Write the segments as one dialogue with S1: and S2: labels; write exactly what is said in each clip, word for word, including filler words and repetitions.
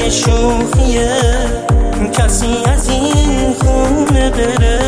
S1: مگه شوخیه کسی از این خونه بره؟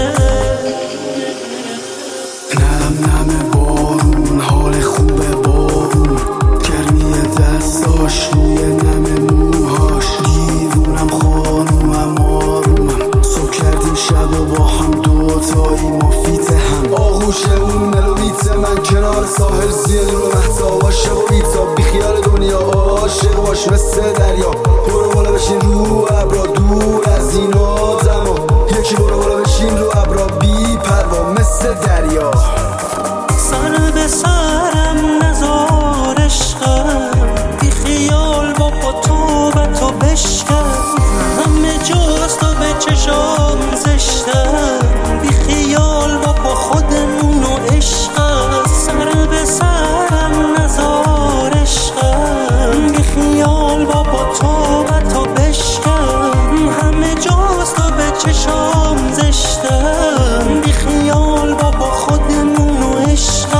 S2: نم نم بارون، حال خوبه بارون، گرمی دستاش روی نم موهاش، دیوونم خانومم آرومم، صبح کردیم شب و با هم دوتایی ما فیت هم، آغوشه اون ملویت من کنار ساحل زیر رو محتاب عاشق و بیتاب، بی خیال دنیا عاشق باش مثل دریا، برو بالا بشین رو ابرا دور از این آدما، یکی برو بالا بشین رو ابرا بی پروا مثل دریا.
S1: سر به سرم نزار عشقم، بی خیال بابا تو و تو بشکن، همه جاست تو به چشام زشتم، بی خیال بابا خودمونو عشقم. سر به سرم نزار عشقم، بی خیال بابا تو و تو بشکن، همه جاست تو به چشام زشتم، بی خیال بابا خودمونو عشقم.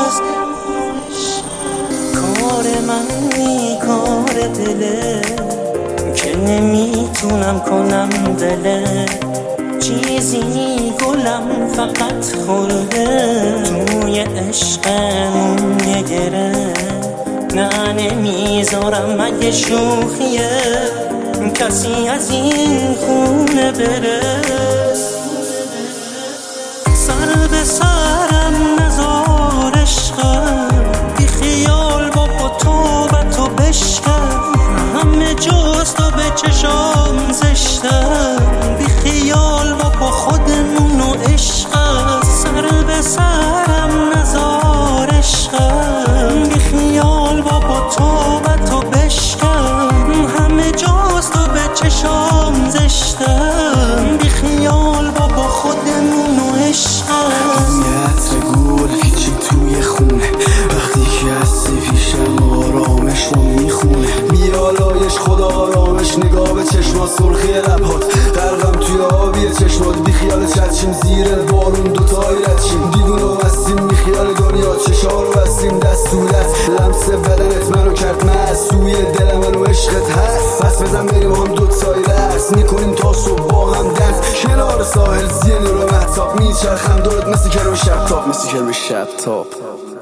S1: کار من نی کار دله که نمیتونم کنم دله، چیزی نی گلم فقط خورده توی عشقمون یه گره، نه نمیذارم مگه شوخیه کسی از این خونه بره. سر به سرم نزار عشقم، بی خیال بابا تو و تو بشکن، همه جاست تو به چشام زشتم، بی خیال بابا خودمونو عشقم. سر به سرم نزار عشقم، بی خیال بابا تو و تو بشکن، همه جاست تو به چشام زشتم، بی خیال بابا خودمونو عشقم.
S2: یه عطر گل پیچی توی خونه، وقتی که هستی پیشم آرامش رو میخونه، بیالایش خدا آرامش، نگاه به چشمات سرخی لبات، غرقم توی آبی چشمات، بی خیال چتشیم زیر بارون دوتایی ردشیم، دیوونه و مستیم بی خیال دنیا، چشا رو بستیم دست تو دست، لمس بدنت منو کرد مست، توی دل منو عشقت هست، پس بزن بریم هم دوتایی رست میکنیم تا صبح با هم دست، کنار ساحل زیر رو محتاب، میچرخم دورت مثل کرم شب تاب، مثل کرم شب تاب.